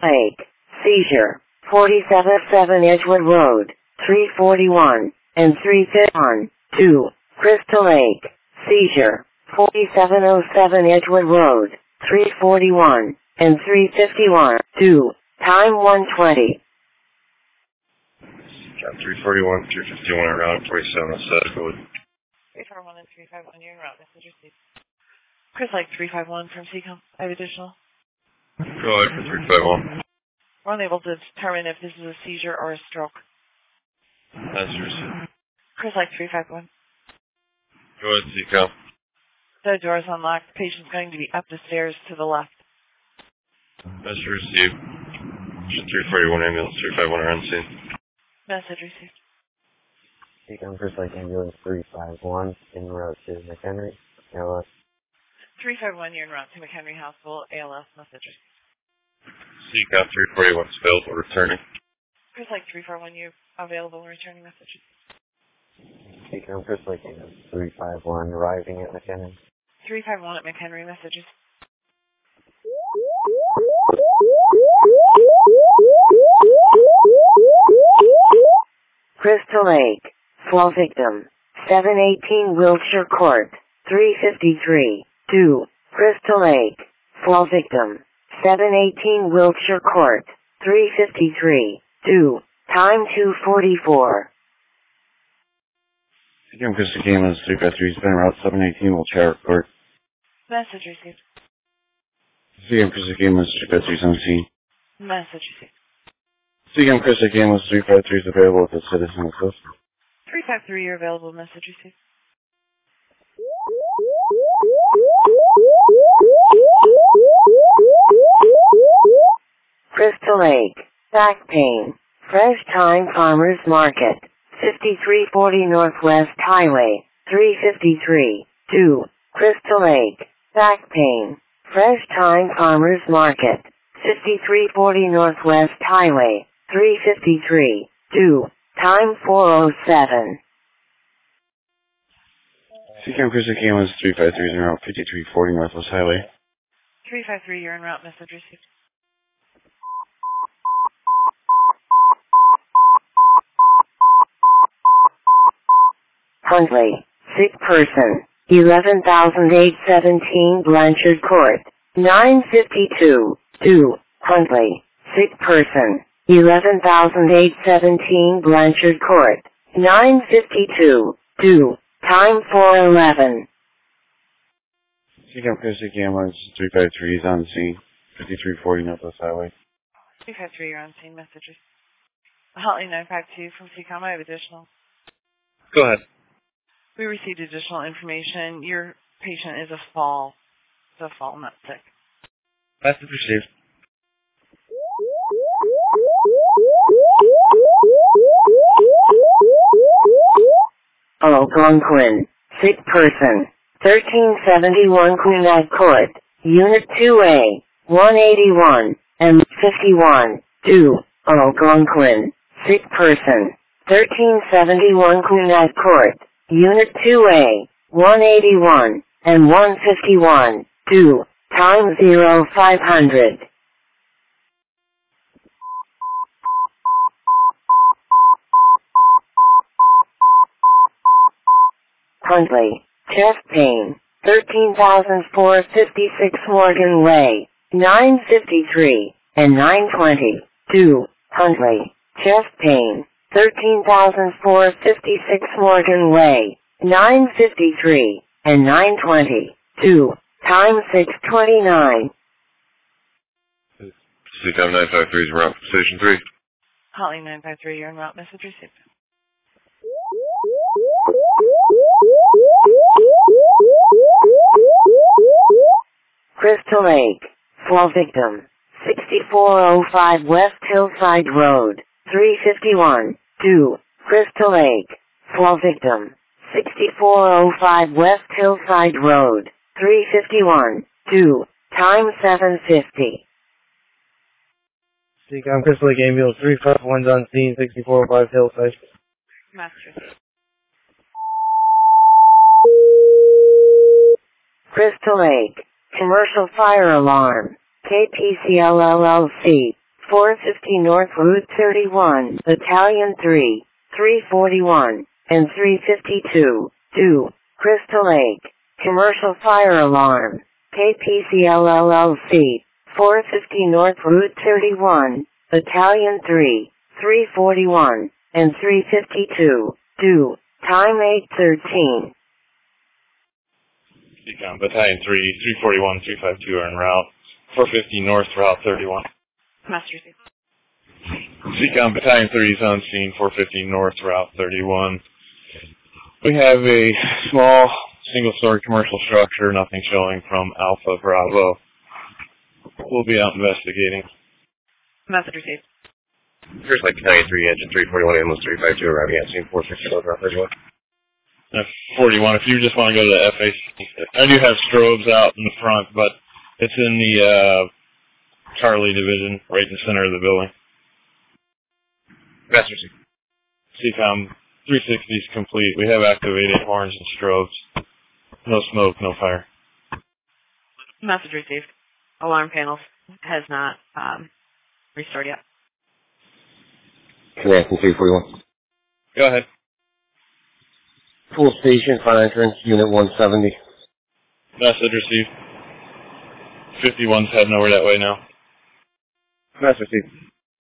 Lake. Seizure. 4707 Edgewood Road. 341 and 351. 2. Crystal Lake. Seizure. 4707 Edgewood Road. 341 and 351. 2. Time 1:20. Got 341, 351 around 4707 code. 341 and 351, you're en route. Message received. Chris Lake 351 from Seacom. I have additional. Go ahead for 351. We're unable to determine if this is a seizure or a stroke. Message received. Chris Lake 351. Go ahead, Seacom. The door is unlocked. The patient's going to be up the stairs to the left. Message received. 341 ambulance, 351 are on scene. Message received. Seacom Chris Lake ambulance 351 en route to McHenry. ALS. 351, you're en route to McHenry Hospital. ALS. Message received. Seacom 341 is available, returning. Chris Lake 341, you available, returning message. Seacom Chris Lake ambulance 351 arriving at McHenry. 351 at McHenry, messages. Crystal Lake. Fall victim. 718 Wiltshire Court. 353. 2. Crystal Lake. Fall victim. 718 Wiltshire Court. 353. 2. Time 2:44. Seacom Chris Lake ambulance 353 has been route 718 Wiltshire Court. Message received. Seacom Chris Lake ambulance 353 is on scene. Message received. Seacom Chris Lake ambulance 353 is available with a citizen assist. 353, you're available, message received. Crystal Lake. Back pain. Fresh Time Farmers Market. 5340 Northwest Highway. 353. 2. Crystal Lake. Back pain. Fresh Time Farmers Market. 5340 Northwest Highway. 353. 2. Time 4:07. Seacom Chris Lake ambulance 353 is en route 5340 Northwest Highway. 353, you're en route, message received. Huntley. Sick person. 11,817 Blanchard Court. 952. 2. Huntley. Sick person. 11,817 Blanchard Court. 952. 2. Time 4:11. Seacom Chris Lake ambulance 353 is on scene. 5340 Northwest Highway. 353, you're on scene, messages. Huntley 952 from Seacom, I have additional. Go ahead. We received additional information. Your patient is a fall. It's a fall, not sick. Message received. Algonquin. Sick person. 1371 Queen Court. Unit 2A. 181 and 51. 2. Algonquin. Sick person. 1371 Queen Court. Unit 2A. 181 and 151. 2. Time 0500. Huntley. Chest pain. 13,456 Morgan Way. 953 and 920. 2. Huntley. Chest pain. 13,456 Morgan Way. 953 and 920. 2. Time 6:29. Seacom 953 is en route for Station 3. Huntley 953, you're en route, message received. Crystal Lake. Fall victim. 6405 West Hillside Road. 351. 2. Crystal Lake. Fall victim. 6405 West Hillside Road. 351. 2. Time 7:50. Seacom Crystal Lake ambulance 351 on scene 6405 Hillside. Message received. Crystal Lake. Commercial fire alarm. KPCL LLC. 450 North Route 31, Battalion 3, 341, and 352, 2, Crystal Lake, Commercial Fire Alarm, KPCL LLC, 450 North Route 31, Battalion 3, 341, and 352, 2, time 8:13. Seacom, Battalion 3, 341, 352 are en route. 450 North, Route 31. Master received. Seacom, Battalion 3 is on scene, 450 North, Route 31. We have a small, single-story commercial structure, nothing showing from Alpha Bravo. We'll be out investigating. Message received. First Lake Battalion 3, Engine 341, Ambulance 352, arriving at scene 450 North, Route 31. 41, if you just want to go to the FA, I do have strobes out in the front, but it's in the Charlie Division, right in the center of the building. Master received. CCOM 360 is complete. We have activated horns and strobes. No smoke, no fire. Message received. Alarm panels has not restored yet. Command from 341. Go ahead. Full station, front entrance, Unit 170. Message received. 51's heading over that way now. Message received.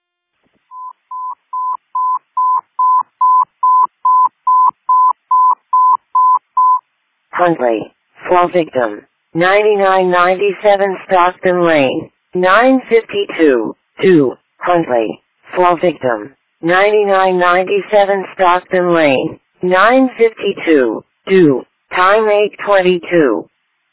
Huntley, fall victim, 9997 Stockton Lane, 952, 2, Huntley, fall victim, 9997 Stockton Lane, 952, 2, time 8:22.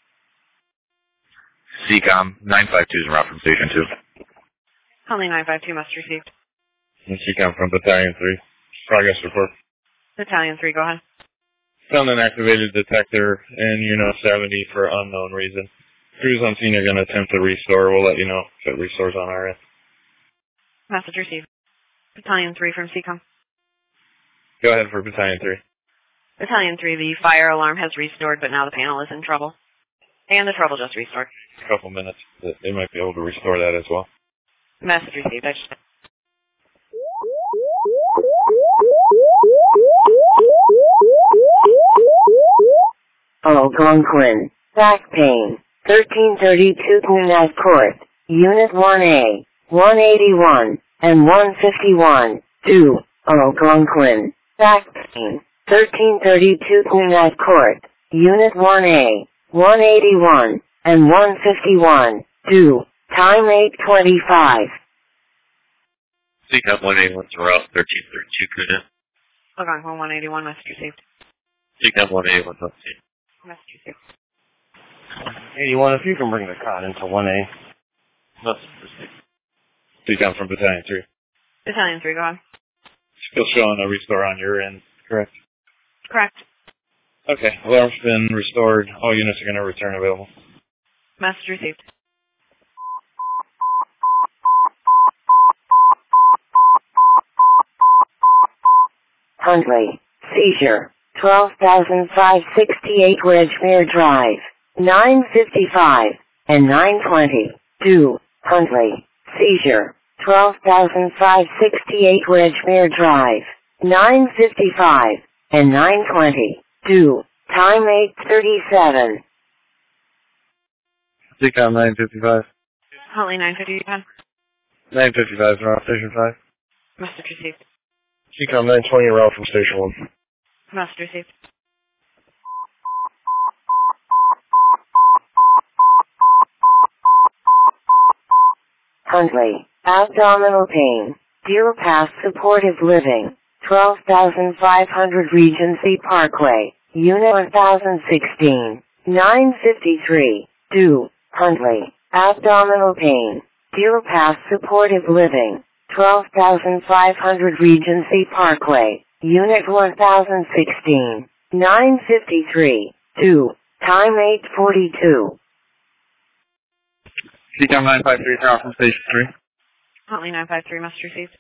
Seacom, 952 is en route from Station 2. Huntley 952 must received. And Seacom from Battalion 3. Progress report. Battalion 3, go ahead. Found an activated detector in Unit 70 for unknown reason. Crews on scene are going to attempt to restore. We'll let you know if it restores on our end. Message received. Battalion 3 from CCOM. Go ahead for Battalion 3. Battalion 3, the fire alarm has restored, but now the panel is in trouble. And the trouble just restored. A couple minutes. They might be able to restore that as well. Message received. Algonquin, back pain, 1332 Cunat Court, Unit 1A, 181, and 151, 2, Algonquin, back pain, 1332 Cunat Court, Unit 1A, 181, and 151, 2, time 8:25. Seacom 181 to Route 1332, Kuna. Algonquin 181, message received. Seacom 181 on scene. Message received. 81, if you can bring the cot into 1A. Message received. Seacom from Battalion 3. Battalion 3, go ahead. Still showing a restore on your end, correct? Correct. Okay, alarm's been restored. All units are going to return available. Message received. Huntley, seizure, 12,568 Wedgmere Drive, 955, and 920, 2, Huntley, seizure, 12,568 Wedgmere Drive, 955, and 920, 2, time 8:37. Seacom 955. Huntley 950, go ahead. 955 route Station 5. Message received. Seacom 920 route from Station 1. Message received. Huntley, abdominal pain, Deer Pass supportive living, 12,500 Regency Parkway, Unit 1016, 953, 2, Huntley, abdominal pain, Deer Pass supportive living, 12,500 Regency Parkway, Unit 1016, 953, 2, time 8:42. Seacom 953 route from Station 3. Huntley 953, message received.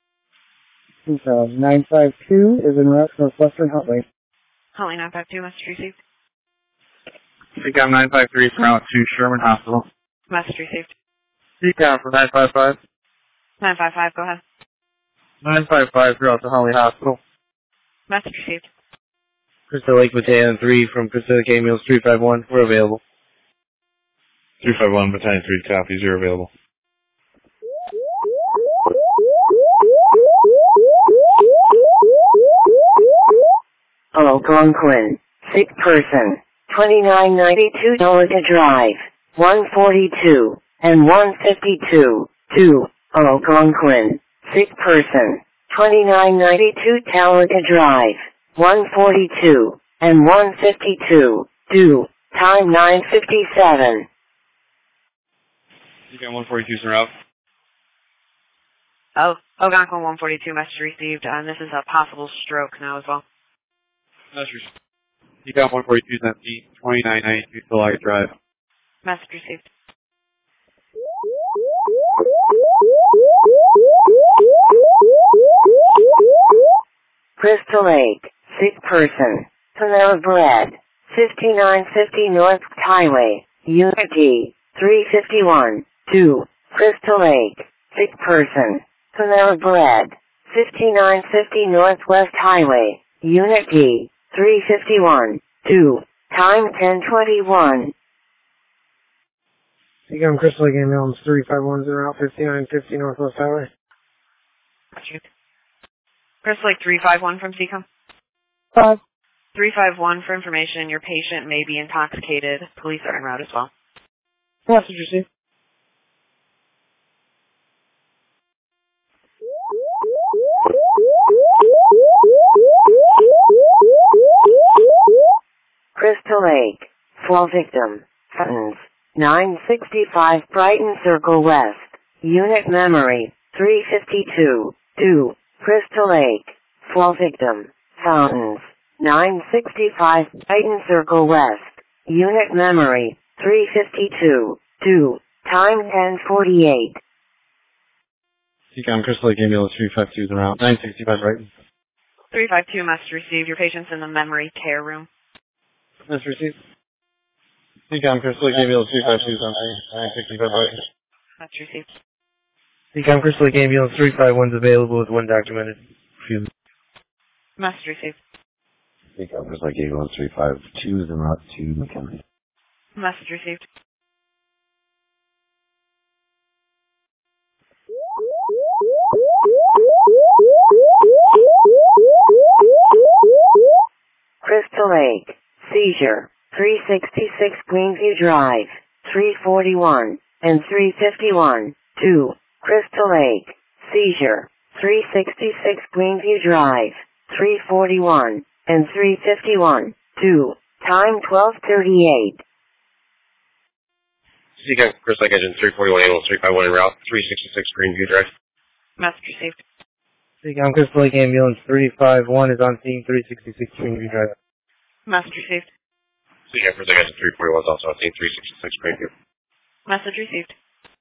952 is en route to Northwestern Huntley. Huntley 952, message received. Seacom 953 route to Sherman Hospital. Message received. Seacom for 955. 955, go ahead. 955 throughout the Holly Hospital. Message received. Crystal Lake Battalion 3 from Crystal Lake Ambulance 351. We're available. 351 Battalion 3 copies, you're available. Algonquin. Sick person. 2992 Noliga Drive. 142 and 152. 2. Algonquin. Sick person. 2992 Talaga Drive. 142 and 152. 2. Time 9:57. You got 142's en route. Oh, Algonquin 142, message received, and this is a possible stroke now as well. Message received. You got 142's on scene, 2992 Talaga Drive. Message received. Crystal Lake. Sick person. Panera Bread. 5950 North Highway. Unity. 351. 2. Crystal Lake. Sick person. Panera Bread. 5950 Northwest Highway. Unity. 351. 2. Time 10:21. Seacom Crystal Lake Ambulance 351 route 5950 Northwest Highway. Crystal Lake 351 from Seacom. 5. 351 for information. Your patient may be intoxicated. Police are en route as well. Message received. Crystal Lake. Fall victim. Sentence. 965 Brighton Circle West. Unit memory. 352. 2. Crystal Lake. Fall victim. Fountains. 965 Brighton Circle West. Unit memory. 352. 2. Time 10:48. Seacom Crystal Lake Ambulance 352's en route. 965 right. 352, message received. Your patient's in the memory care room. Message received. Seacom Crystal Lake Ambulance 352's on scene, 965 right. Message received. Seacom Crystal Lake Ambulance 351's available with one documented. Message received. Seacom Crystal Lake Ambulance 352 is en route to McHenry. Message received. Crystal Lake. Seizure. 366 Greenview Drive. 341 and 351. 2. Crystal Lake. Seizure. 366 Greenview Drive. 341 and 351. 2. Time 12:38. Seacom Crystal Lake Engine 341 Ambulance 351 en route 366 Greenview Drive. Message received. Seacom Crystal Lake Ambulance 351 is on scene 366 Greenview Drive. Message received. Seacom Crystal Lake Engine 341 is also on scene 366 Greenview. Message received.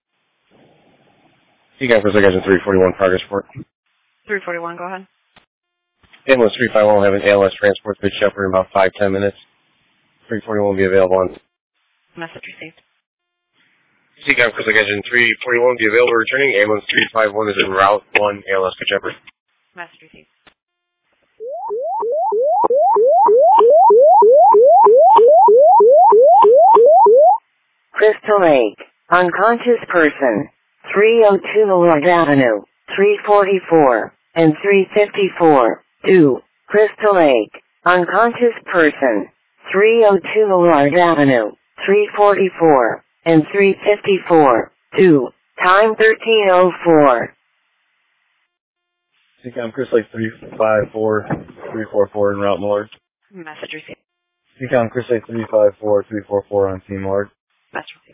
Seacom Crystal Lake Engine 341 progress report. 341, go ahead. Ambulance 351 will have an ALS transport to Shepherd in about 5-10 minutes. 341 will be available on. Message received. Seacom Crystal Lake Engine 341 will be available returning. Ambulance 351 is en route 1 ALS to Shepherd. Message received. Crystal Lake. Unconscious person. 302 Millard Avenue. 344 and 354. 2. Crystal Lake. Unconscious person. 302 Millard Avenue. 344 and 354. 2. Time 13:04. Seacom Crystal Lake 354, 344 en route Millard. Message received. Seacom Crystal Lake 354, 344 on scene Millard. Message received.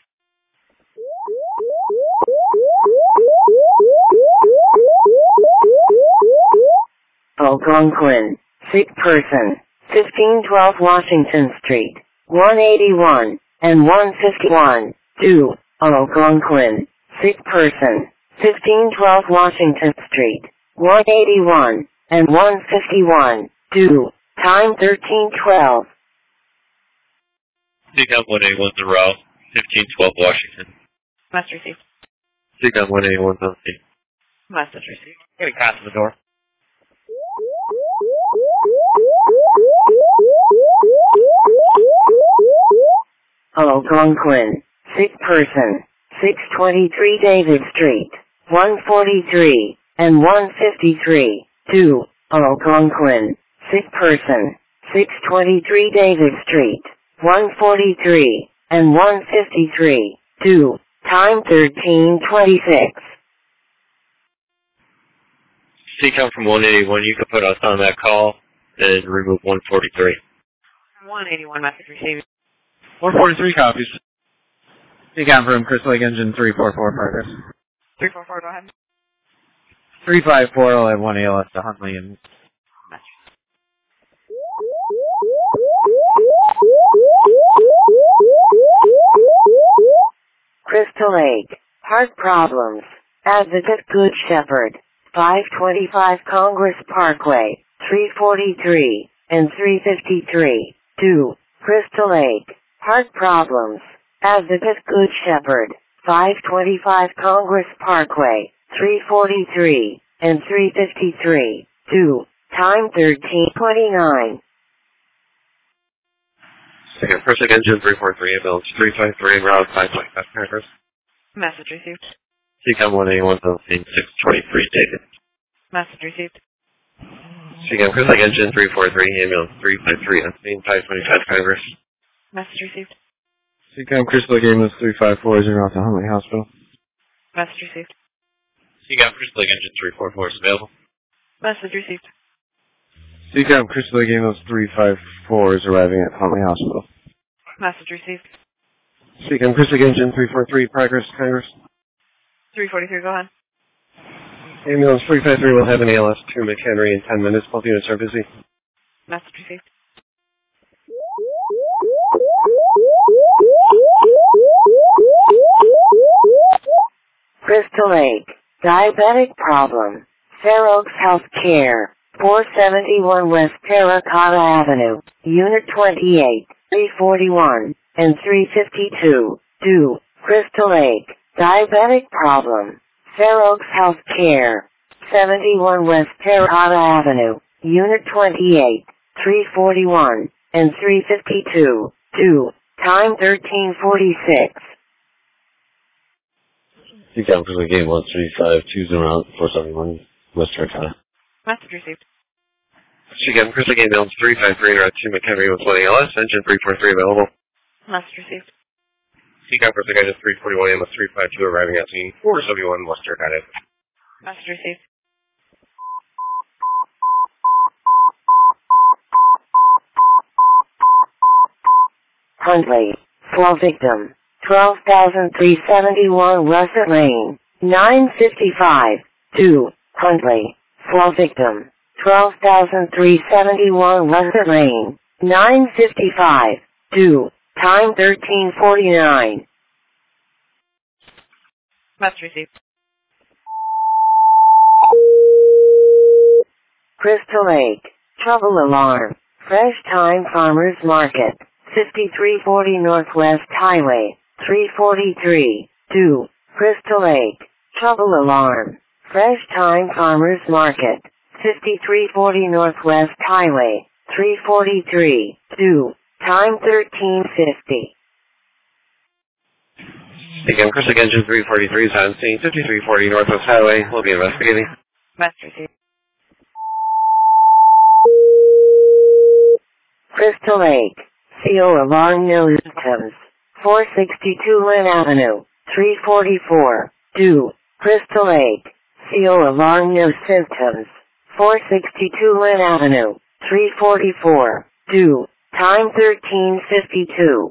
Algonquin. Sick person. 1512 Washington Street. 181 and 151. 2. Algonquin. Sick person. 1512 Washington Street. 181 and 151. 2. Time 13:12. Seacom 181's en route, 1512 Washington. Message received. Seacom 181's on scene. Message received. Getting past the door. Algonquin. Sick person. 623 David Street. 143 and 153. 2. Algonquin. Sick person. 623 David Street. 143 and 153. 2. Time 13:26. CCOM from 181, you can put us on that call and remove 143. 181, message received. 143 copies. CCOM from Crystal Lake Engine 344 progress. 344, go ahead. 354, I'll have 1 ALS to Huntley and... Crystal Lake. Heart problems. Advocate Good Shepherd. 525 Congress Parkway. 343 and 353. 2. Crystal Lake. Heart problems. Advocate Good Shepherd. 525 Congress Parkway. 343 and 353. 2. Time 13:29. Second, first engine 343, ambulance 353, route 525 Packers. Message received. CCOM 181, scene 623, David. Message received. CCOM Crystal Lake Engine 343, ambulance 353, on scene 525 Packers. Message received. CCOM Crystal Lake Ambulance 354 is en route to Huntley Hospital. Message received. CCOM Crystal Lake Engine 344 is available. Message received. CCOM Crystal Lake Ambulance 354 is arriving at Huntley Hospital. Message received. CCOM Crystal Lake Engine 343, progress, Congress. 343, go ahead. Ambulance 353 will have an ALS to McHenry in 10 minutes. Both units are busy. Message received. Crystal Lake. Diabetic problem. Fair Oaks Health Care. 471 West Terracotta Avenue. Unit 28, 341, and 352. 2. Crystal Lake. Diabetic problem. Fair Oaks Health Care. 71 West Terracotta Avenue. Unit 28, 341, and 352. 2. Time 13:46. CCOM Crystal Lake Ambulance 352 around 471 West Terracotta. Message received. CCOM Crystal Lake Ambulance 353 route to McHenry with 1 ALS. Engine 343 available. Message received. CCOM Crystal Lake Engine 341 ambulance 352 arriving at scene 471 West Terracotta. Message received. Huntley. Slow victim. 12,371 Russet Lane. 955. 2. Huntley. Slow victim. 12,371 Russet Lane. 955. 2. Time 13:49. Message received. Crystal Lake. Trouble alarm. Fresh Time Farmers Market. 5340 Northwest Highway. 343. 2. Crystal Lake. Trouble alarm. Fresh Time Farmers Market. 5340 Northwest Highway. 343. 2. Time 13:50. CCOM Crystal Lake Engine 343 is on scene 5340 Northwest Highway. We'll be investigating. Message received. Crystal Lake. CO alarm no symptoms. 462 Lynn Avenue. 344. 2. Crystal Lake. CO alarm no symptoms. 462 Lynn Avenue. 344. 2. Time 13:52.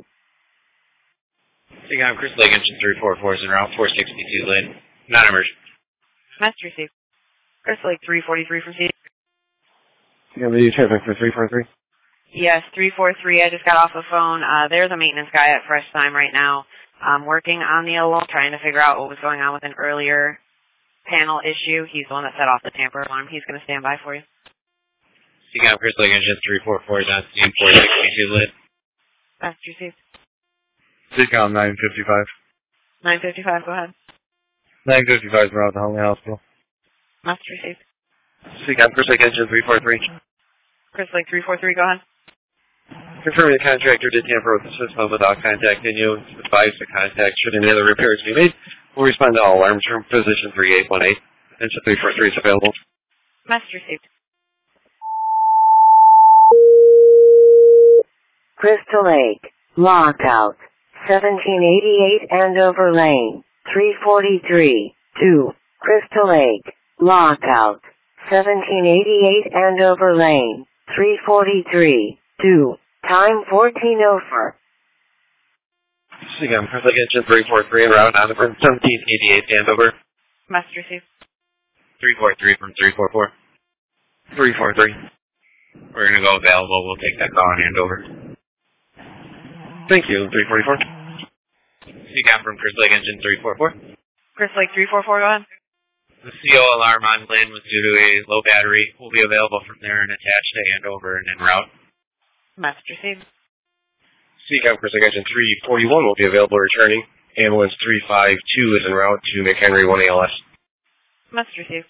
CCOM Crystal Lake Engine 344 is en route 462 Lynn. Non-emergent. Message received. Crystal Lake 343 from C. CCOM video traffic for 343. Yes, 343. I just got off the phone. There's a maintenance guy at Fresh Time right now. Working on the alarm, trying to figure out what was going on with an earlier panel issue. He's the one that set off the tamper alarm. He's going to stand by for you. CCOM Crystal Lake Engine 344 is on scene 462 Lynn. Message received. CCOM 955. 955, go ahead. 955 is en route to Huntley Hospital. Message received. CCOM, Chris Lake Engine 343. Chris Lake 343, go ahead. Confirming the contractor did tamper with the system without contacting you. Advise the contact should any other repairs be made. We'll respond to all alarms from position 3818. Engine 343 is available. Message received. Crystal Lake, lockout, 1788 Andover Lane, 343, 2, Crystal Lake, lockout, 1788 Andover Lane, 343, 2, time 14:04. CCOM, Chris Lake Engine 343 en route on from 1788 Andover. Message received. 343 from 344. 343. We're going to go available. We'll take that call on Andover. Thank you, 344. CCOM from Chris Lake Engine 344. Chris Lake 344, go ahead. The CO alarm on Lynn was due to a low battery. Will be available from there and attached to Andover and en route. Message received. CCOM, Chris Lake Engine 341 will be available returning. Ambulance 352 is en route to McHenry 1 ALS. Message received.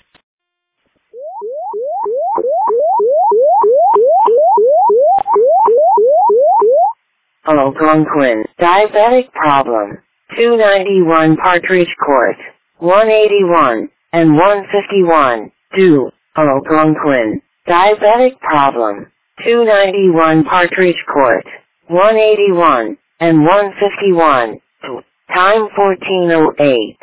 Algonquin, diabetic problem, 291 Partridge Court, 181 and 151, 2, Algonquin, diabetic problem, 291 Partridge Court, 181 and 151, 2, time 14:08.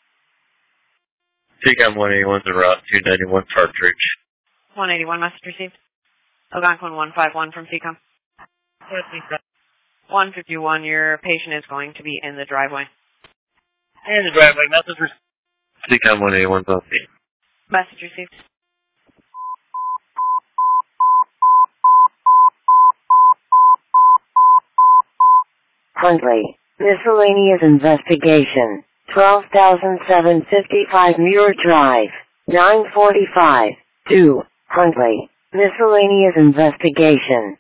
CCOM 181's en route, 291 Partridge. 181, message received. Algonquin 151 from CCOM. 151, your patient is going to be in the driveway. In the driveway, message received. CCOM 181's on scene. Message received. Huntley, miscellaneous investigation, 12,755 Muir Drive, 945, 2, Huntley, miscellaneous investigation,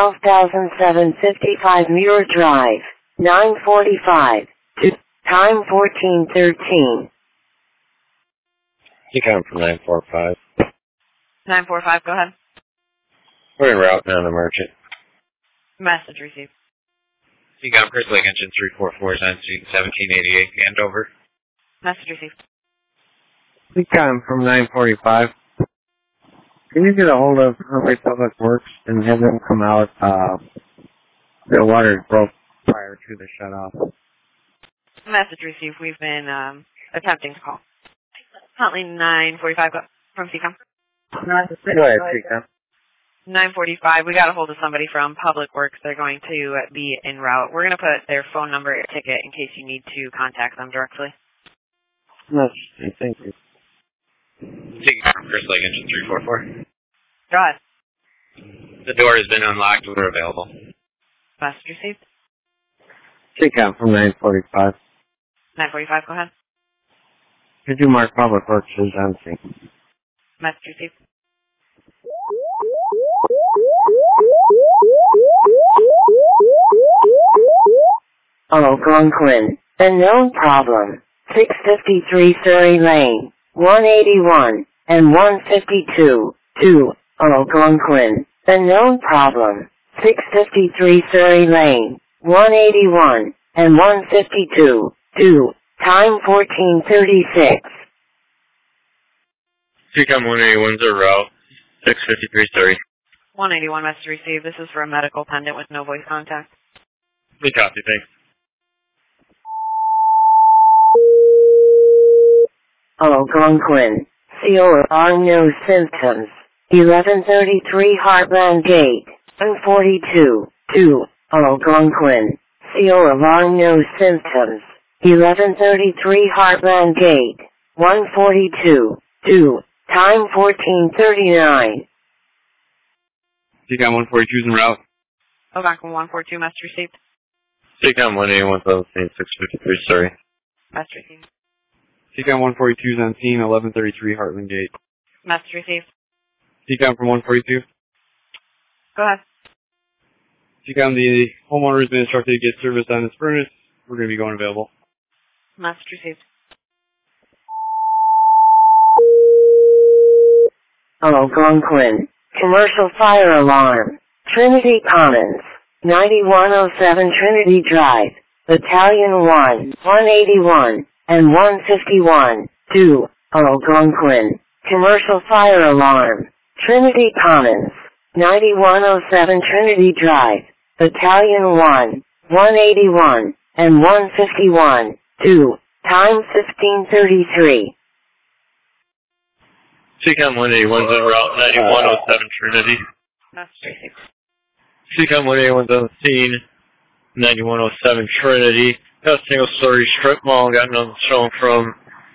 12,755 Muir Drive, 945, 2, time 14:13. CCOM from 945. 945, go ahead. We're en route now to Merchant. Message received. CCOM Chris Lake Engine 344 is on scene, 1788 Andover. Message received. CCOM from 945. Can you get a hold of Huntley Public Works and have them come out? The water broke prior to the shut-off. Message received. We've been attempting to call. Huntley 945 from CCOM. Go ahead, CCOM. 945. We got a hold of somebody from Public Works. They're going to be en route. We're going to put their phone number in ticket in case you need to contact them directly. Thank you. CCOM Chris Lake Engine 344. Go ahead. The door has been unlocked. We're available. Message received. CCOM from 945. 945, go ahead. Could you mark Public Works as on scene? Message received. Algonquin, unknown problem, 653 Surrey Lane, 181 and 152, 2, Algonquin, unknown problem, 653 Surrey Lane, 181 and 152, 2, time 14:36. CCOM 181's en route, 653 Surrey. 181, message received. This is for a medical pendant with no voice contact. We copy, thanks. Algonquin, COR no symptoms, 1133 Heartland Gate, 142, 2, Algonquin, COR no symptoms, 1133 Heartland Gate, 142, 2, time 14:39. CCOM 142's en route. Algonquin 142, message received. CCOM 181's on scene, 653 Surrey. Message received. CCOM 142's on scene, 1133 Heartland Gate. Message received. CCOM from 142. Go ahead. CCOM, the homeowner has been instructed to get service on his furnace. We're going to be going available. Message received. Algonquin. Commercial fire alarm. Trinity Commons. 9107 Trinity Drive. Battalion 1, 181, and 151. 2. Algonquin. Commercial fire alarm. Trinity Commons. 9107 Trinity Drive. Battalion 1, 181, and 151. 2. Time 1533. CCOM 181's en route 9107 Trinity. CCOM 181's on the scene 9107 Trinity. Got a single story strip mall, got nothing shown from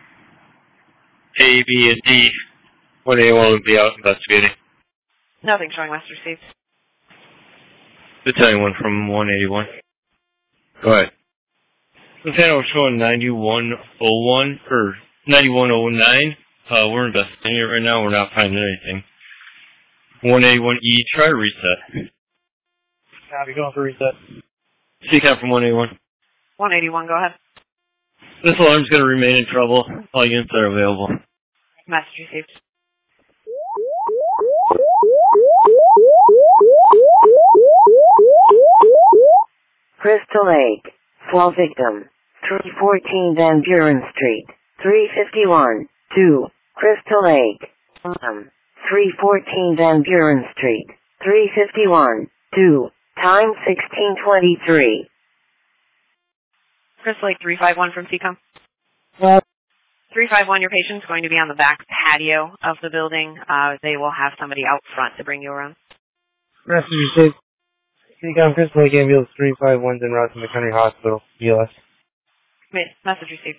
A, B, and D. 181 will be out investigating. Nothing showing west received. Battalion 1 from 181. Go ahead. Battalion showing 9101 or 9109. We're investigating it right now. We're not finding anything. 181E, try to reset. Copy, going for reset. CCAP from 181. 181, go ahead. This alarm's going to remain in trouble. All units are available. Message received. Crystal Lake. Fall victim. 314 Van Buren Street. 351. 2. Crystal Lake. 314 Van Buren Street. 351. 2. Time 1623. Crystal Lake 351 from CCOM. 351, your patient's going to be on the back patio of the building. They will have somebody out front to bring you around. Message received. CCOM Crystal Lake Ambulance 351's en route to McHenry Hospital, BLS. Message received.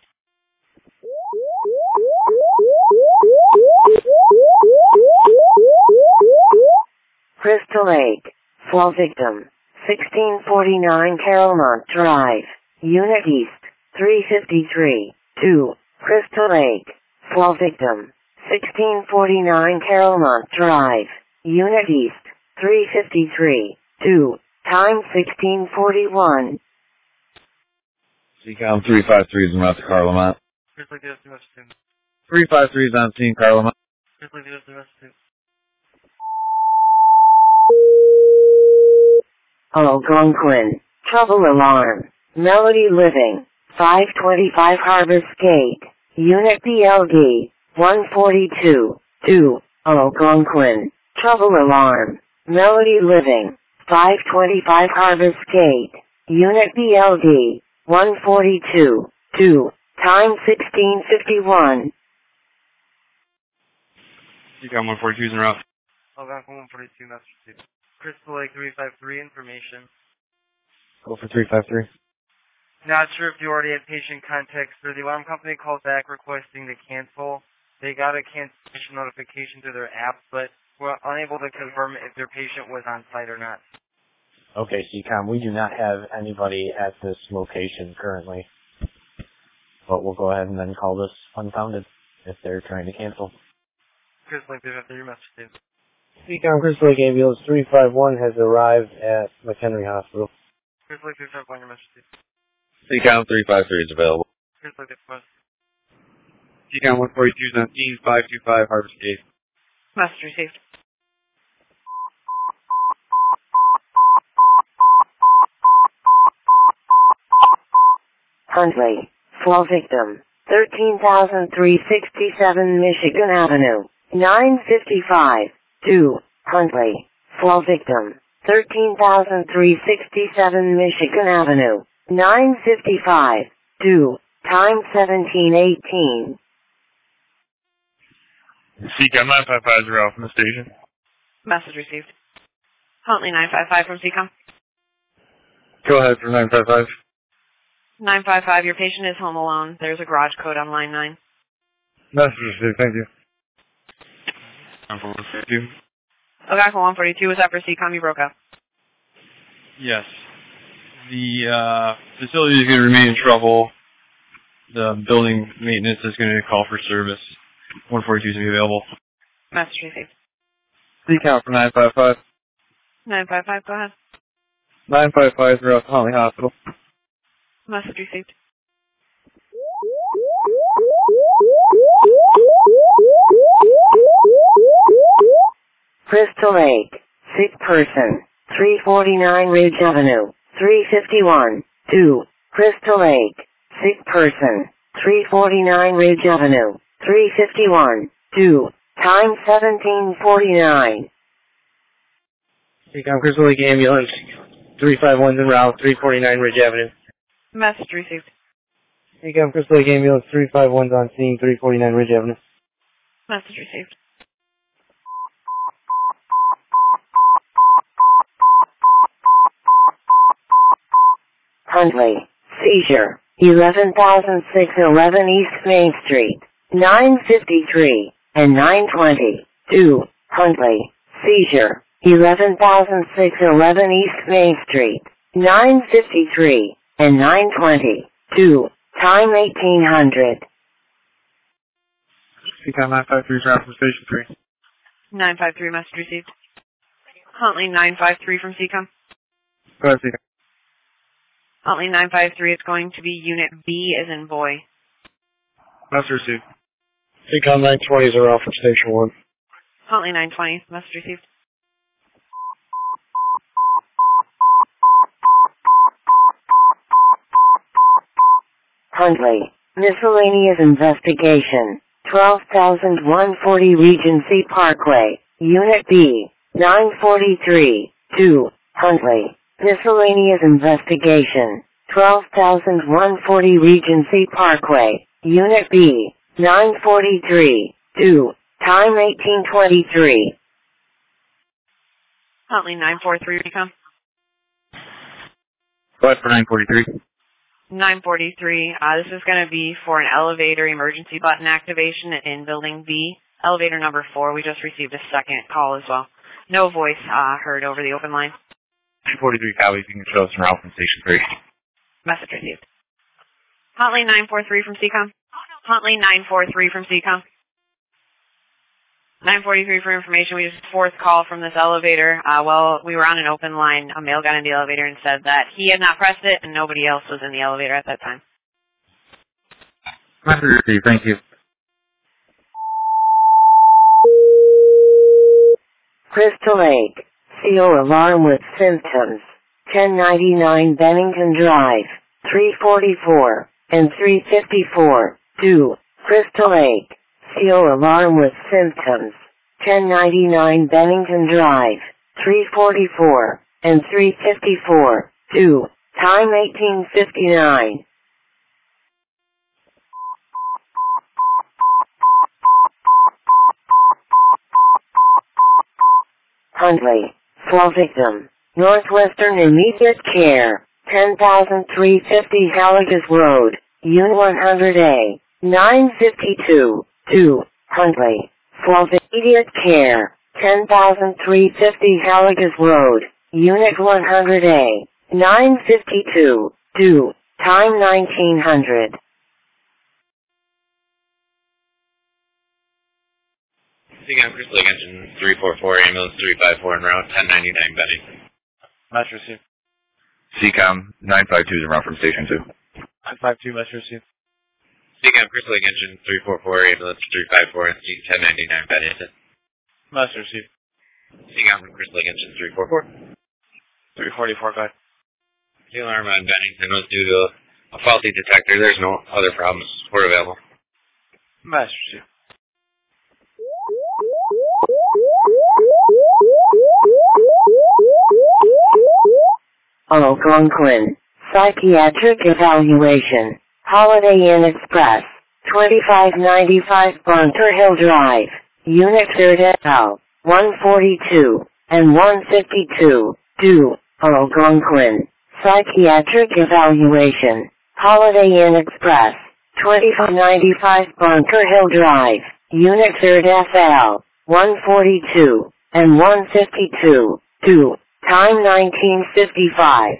Crystal Lake. Fall victim. 1649 Carolmont Drive. Unit East. 353. 2. Crystal Lake. Fall victim. 1649 Carolmont Drive. Unit East. 353. 2. Time 1641. CCOM 353 is en route to Carlamont. 353 is on scene, Carlamont. Algonquin. Trouble alarm. Melody Living. 525 Harvest Gate. Unit BLD. 142. 2. Algonquin. Trouble alarm. Melody Living. 525 Harvest Gate. Unit BLD. 142. 2. Time 1651. CCOM 142 is en route. Algonquin 142, that's received. Crystal Lake 353, information. Go for 353. Not sure if you already had patient contact, sir. The alarm company called back requesting to cancel. They got a cancellation notification through their app, but we're unable to confirm if their patient was on site or not. Okay, CCOM, we do not have anybody at this location currently. But we'll go ahead and then call this unfounded if they're trying to cancel. Crystal Lake 353, your message, Dave. CCOM Crystal Lake Ambulance 351 has arrived at McHenry Hospital. Crystal Lake 351, your message, Dave. CCOM 353 is available. Crystal Lake 351. CCOM 142 is on scene 525 Harvest Gate. Message received. Huntley. Fall victim. 13,367 Michigan Avenue. 955. 2. Huntley. Fall victim. 13,367 Michigan Avenue. 955. 2. Time 1718. CCOM 955 is out from the station. Message received. Huntley 955 from CCOM. Go ahead for 955. 955, your patient is home alone. There's a garage code on line 9. Message received, thank you. 142. Algonquin 142, was that for CCOM? You broke up. Yes. The facility is going to remain in trouble. The building maintenance is going to call for service. 142 is going to be available. Message received. CCOM for 955. 955, go ahead. 955 throughout the Huntley Hospital. Message received. Crystal Lake. Sick person. 349 Ridge Avenue. 351. 2. Crystal Lake. Sick person. 349 Ridge Avenue. 351. 2. Time 1749. Recon Crystal Lake Ambulance. 351's en route. 349 Ridge Avenue. Message received. Recon Crystal Lake Ambulance. 351's on scene. 349 Ridge Avenue. Message received. Huntley. Seizure. 11,611 East Main Street. 953 and 920. 2. Huntley. Seizure. 11,611 East Main Street. 953 and 920. 2. Time 1800. Recon 953 route from Station 3. 953, message received. Huntley 953 from CCOM. Go ahead, Recon. Huntley 953, it's going to be Unit B as in boy. Message received. Recon 920's en route from Station 1. Huntley 920, message received. Huntley. Miscellaneous investigation. 12,140 Regency Parkway. Unit B. 943. 2. Huntley. Miscellaneous investigation. 12,140 Regency Parkway. Unit B. 943. 2. Time 1823. Huntley 943, recon. Go ahead for 943. 943, this is going to be for an elevator emergency button activation in Building B. Elevator number 4, we just received a second call as well. No voice heard over the open line. 243 copies, you can show us en route from Station 3. Message received. Huntley 943 from CCOM. Huntley 943 from CCOM. 943 for information. We just fourth call from this elevator. Well, we were on an open line. A male got in the elevator and said that he had not pressed it and nobody else was in the elevator at that time. Message received. Thank you. Crystal Lake. CO alarm with symptoms. 1099 Bennington Drive. 344 and 354. 2. Crystal Lake. CO alarm with symptoms. 1099 Bennington Drive. 344 and 354. 2. Time 1859. Huntley. Fall victim. Northwestern immediate care. 10,350 Halligas Road. Unit 100A. 952. 2. Huntley. Fall immediate care. 10,350 Halligas Road. Unit 100A. 952. 2. Time 1900. CCOM Crystal Lake Engine 344, ambulance 354 en route, 1099 Benny. Message received. CCOM 952 is en route from Station 2. 952, message received. CCOM Crystal Lake Engine 344, ambulance 354, and 1099 Benny. Message received. CCOM Crystal Lake Engine 344. 344, go ahead. The alarm on Bennington was due to a faulty detector. There's no other problems. Support available. Message received. Algonquin. Psychiatric evaluation. Holiday Inn Express. 2595 Bunker Hill Drive. Unit 3rd L. 142 and 152. 2. Algonquin. Psychiatric evaluation. Holiday Inn Express. 2595 Bunker Hill Drive. Unit 3rd FL. 142 and 152. 2. Time 1955.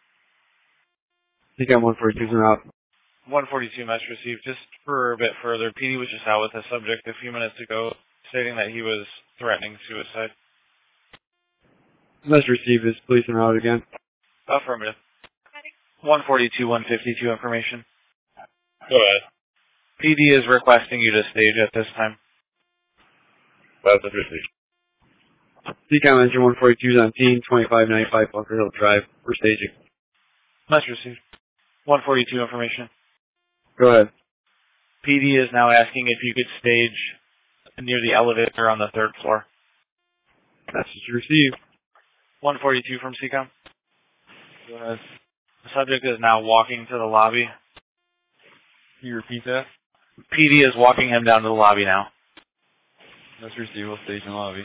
CCOM 142 is en route. 142 message received. Just for a bit further, PD was just out with a subject a few minutes ago stating that he was threatening suicide. Message received. Is police en route again? Affirmative. 142, 152 information. Go ahead. PD is requesting you to stage at this time. Message received. CCOM engine 142 is on scene, 2595 Bunker Hill Drive. We're staging. Message received. 142 information. Go ahead. PD is now asking if you could stage near the elevator on the 3rd floor. Message received. 142 from CCOM. Go ahead. The subject is now walking to the lobby. Can you repeat that? PD is walking him down to the lobby now. That's received. We'll stage in lobby.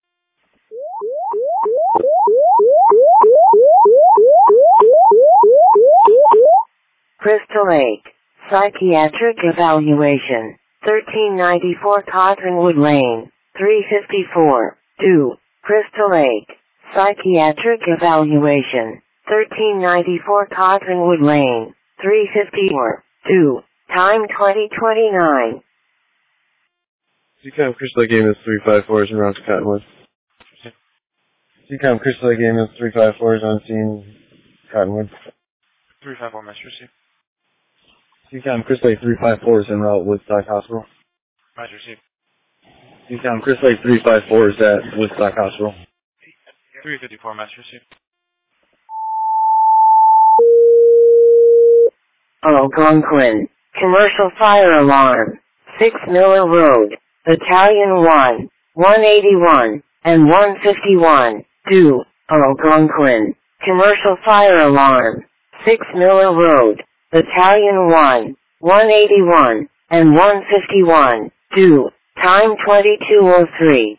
Crystal Lake, Psychiatric Evaluation, 1394 Cottonwood Lane, 354, 2, Crystal Lake, Psychiatric Evaluation, 1394 Cottonwood Lane, 354, 2, time 2029. CCOM Crystal Lake Ambulance 354 is en route to Cottonwood. CCOM Crystal Lake Ambulance 354 is on scene, Cottonwood. 354, message received. CCOM Crystal Lake 354 is en route Woodstock Hospital. Message received. CCOM Crystal Lake 354 is at Woodstock Hospital. 354, message received. Algonquin, Commercial Fire Alarm, 6 Miller Road, Battalion 1, 181, and 151, 2, Algonquin, Commercial Fire Alarm, 6 Miller Road, Battalion 1, 181, and 151, 2, time 2203.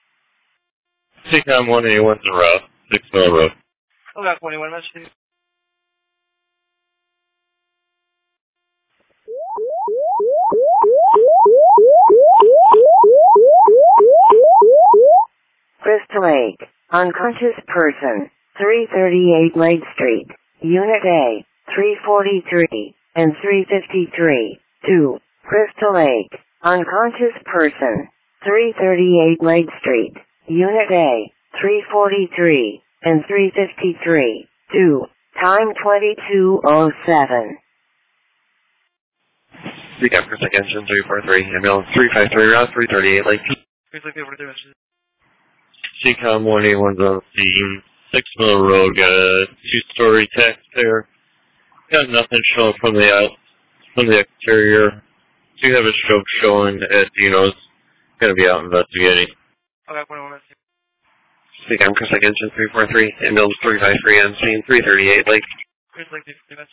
CCOM 181's en route, 6 Mill Road. Okay, 21, message received. Crystal Lake, unconscious person, 338 Lake Street, Unit A, 343, and 353, 2, Crystal Lake, unconscious person, 338 Lake Street, Unit A, 343, and 353, 2, time 2207. CCOM Crystal Lake engine 343, ambulance 353, route 338 Lake. Crystal Lake 343, message. CCOM 181's on scene, 6 Mill Road, got a 2-story taxpayer. Got nothing showing from the exterior. Do have a stroke showing at Dino's. Gonna be out investigating. Okay, 21 minutes. CCOM Crystal Lake engine 343, ambulance 353 on scene, 338 Lake. Crystal Lake 343, message.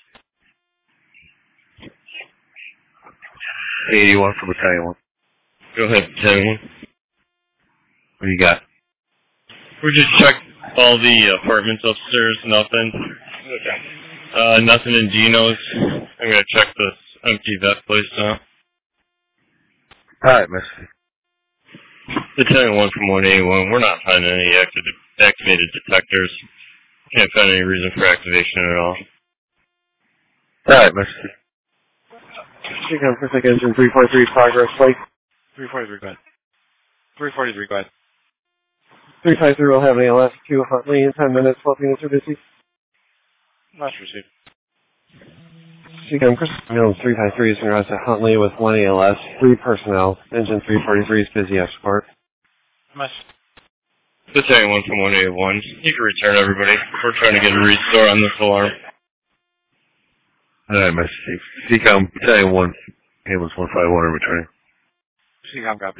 81 from Battalion 1. Go ahead, Battalion 1. What do you got? We just checked all the apartments upstairs, nothing. Okay. Nothing in Dino's. I'm gonna check this empty vet place now. Alright, Mister. Battalion 1 from 181, we're not finding any activated detectors. Can't find any reason for activation at all. Alright, Mister. CCOM Crystal Lake Engine 343 Progress Lake. 343, go ahead. 343, go ahead. 353 will have an ALS 2 Huntley in 10 minutes, 12 units are busy. Message received. CCOM Crystal Lake Ambulance 353 is en route to Huntley with 1 ALS, 3 personnel. Engine 343 is busy escort. Message. Battalion 1 from 181, you can return everybody. We're trying to get a restore on this alarm. Alright, Mister. CCOM Battalion 1, ambulance 151 are returning. CCOM copies.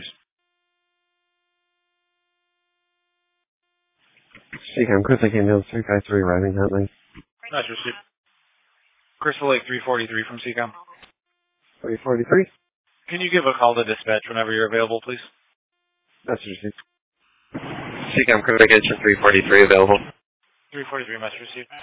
CCOM Crystal Lake Ambulance 353 arriving Huntley. Message received. Crystal Lake 343 from CCOM. 343. Can you give a call to dispatch whenever you're available, please? Message received. CCOM Crystal Lake engine 343 available. 343, message received.